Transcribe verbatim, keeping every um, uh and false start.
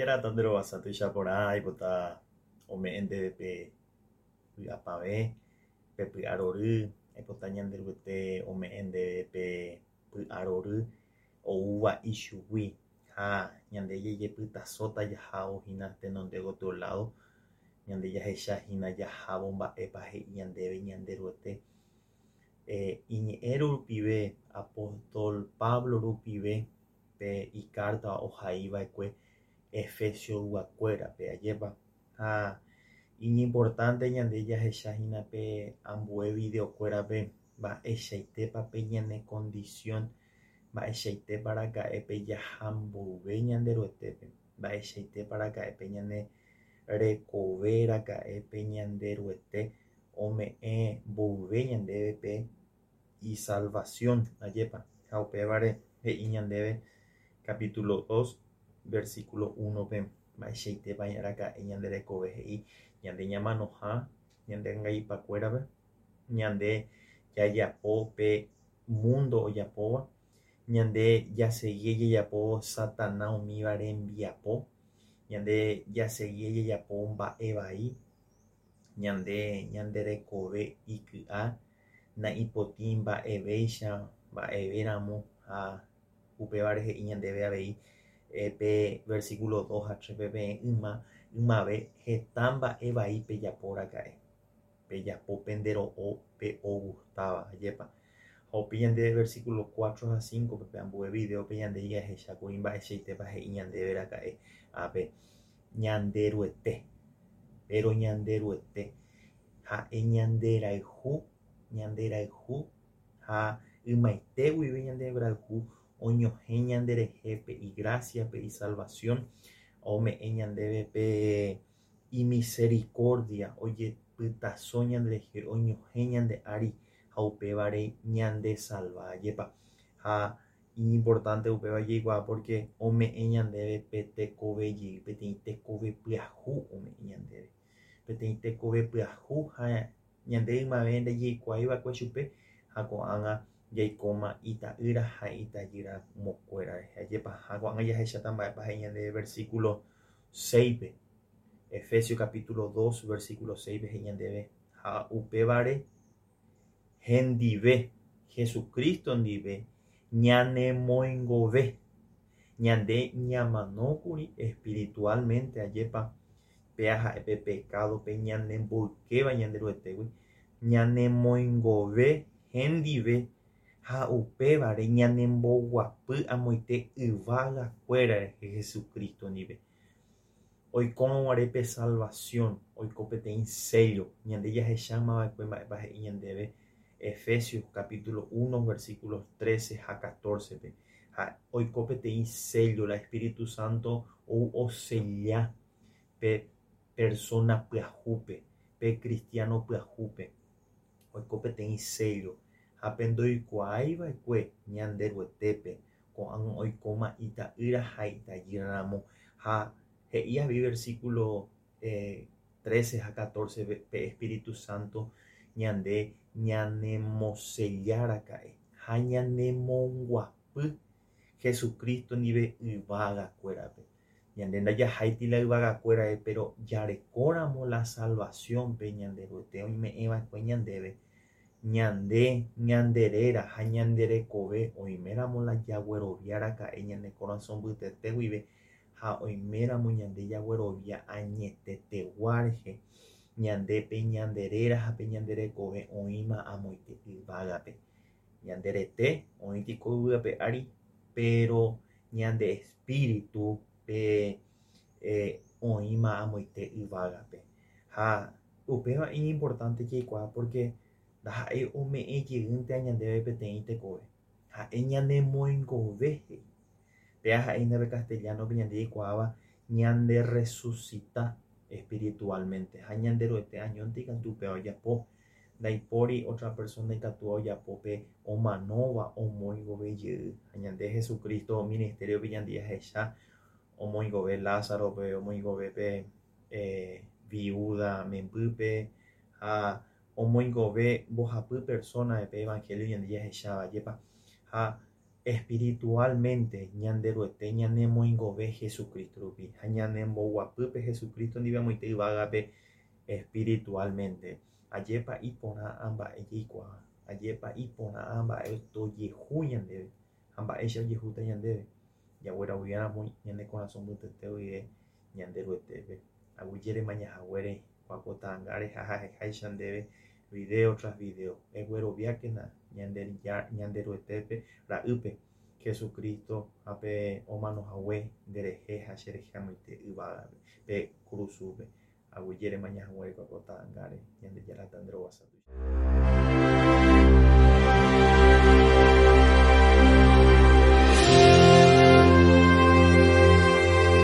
era tandero basa tu chapora y pota omeende de pe apave pe pi aroru e pota ñanderuete omeende de pe pi aroru o uva ishugui ha ñande jejepyta sóta jaha ohína tenonde otro lado ñande jahechahína jahávo mba'épa he'i ñandéve ñanderuete eh, iñe'ẽru rupive apóstol Pablo rupive pe icarta ohaíva'ekue Efesio yvakuérape ajépa ha iñimportante ñande jahechahína pe ambue videokuérape mba'eichaitépa pe ñane condición mba'eichaitéparaka'e pe jaha mboyve ñanderuetépe mba'eichaitéparaka'e ñane rekovéraka'e pe ñanderuete ome'ẽ mboyve ñandéve pe y salvación ajépa ha upévare he'i ñandéve capítulo dos versículo uno pe mba'eichaitépa araka'e ñande rekove he'i ñande ñamanohã ñande angaipakuérape ñande jajapo pe mundo ojapóva ñande jaseye jejapo Satanás umíva rembiapo ñande jaseye jejapo mba'e vai ñande ñanderekove iky'a naipotĩ mba'evéicha mba'evéramo ha upévare he'i ñandéve avei eh, pe versículo dos ha tres pepeẽ yma ymave heta mba'e vai pejapóraka'e pejapo pe ndero'o pe ogustava ajépa ha upéi ñande versículo cuatro a cinco pe ambue videope ñande jahechakuri mba'eichaitépa he'i ñandéveraka'e ápe ñanderuete pero ñanderuete ha'e ñanderayhu ñanderayhu ha ymaite guive ñanderayhu oñohẽ ñanderehe pe igracia pe isalvación ome'ẽ ñandéve pe imisericordia ojepytaso ñanderehe oñohẽ ñande ári ha upévare ñande salva ajépa ha importante upéva jaikuaa porque ome'ẽ ñandéve pe tekovejey peteĩ tekove pyahu ome'ẽ ñandéve peteĩ tekove pyahu ha ñande ymave ndajeikuaaiva'ekue chupe ha ko'ág̃a jaikóma ita'ýra ha itajýra mokuéra ajépa ha ko'ág̃a jahecháta mba'épa he'i ñande versículo seis pe Efesios capítulo dos versículo seis pe he'i ñandéve ha upévare hendive Jesucristo ndive ñanemoĩngove ñande ñamanókuri espiritualmente ajépa péa ha'e pe pecado pe ñanemboykéva ñanderuetegui ñanemoĩngove hendive ha upévare ñanemboguapy amoite yvagakuéra rehe Jesucristo ndive oikómavare pe salvación oiko peteĩ sello ñande jahechámava'ekue mba'épa he'i ñandéve Efesios capítulo uno versículos trece a catorce pe ha oiko peteĩ sello la Espíritu Santo ou osella pe persona pyahúpe pe cristiano pyahúpe oiko peteĩ sello ha pe ndoikuaaiva'ekue ñanderuetépe ko'ág̃a oikóma ita'ýra ha itajýramo ha he'íavi versículo eh, trece a catorce pe, pe Espíritu Santo ñande ñanemoselláraka'e ha ñanemonguapy Jesucristo ndive yvagakuérape ñande ndajaháitila yvagakuérape pero jarekóramo la salvación pe ñanderuete oime'ẽva'ekue ñandéve ñande ñanderéra ha ñanderekove oiméramo la jagueroviaraka'e ñane corazón mbytete guive ha oiméramo ñande jaguerovia añetetegua rehe ñande pe ñanderéra ha pe ñanderekove oĩma amoite yvágape ñanderete oĩtiko yvyrape ári pero ñande espíritu pe eh, oĩma amoite yvágape ha upéva importante jaikuaa porque ndaha'éi ome'ẽjeýnte añandéve peteĩ tekove ha'e ñanemoĩngove pea ha'éinape castellanope ñande jaikuaáva ñande resucita espiritualmente ha ñanderuete añónte ikatu upéva ojapo ndaipóri otra persona ikatu ojapo pe omanóva omoĩngovejey ha ñande Jesucristo ministeriope ñande jahecha omoĩngove Lázarope omoĩngove pe eh, viuda membýpe ha omoĩngove mbohapy persona pe evangelio ñande jahecháva jepa ha espiritualmente ñanderuete ñanemoingove Jesucristo rupi ha ñanemboguapýpe Jesucristo ndive amoite yvágape espiritualmente ajépa iporã mba'e jaikuaa ajépa iporã mba'e tojehu ñandéve ha mba'éicha ojehúta ñandéve jagueraguiáramo ñane korasõ mbytyke guive ñanderuetépe aguyjéma ñahaguére kuapota ángare ha aheháicha ndéve video tras video egueroviákena ñanderuetépe ra'ýpe Jesucristo ápe omanohague nderehe ha cherehe amoite yvágape pe krusúpe aguyjéma ñahaguére kuapota ángare ñandejára nde rog̃uahẽta tuicha.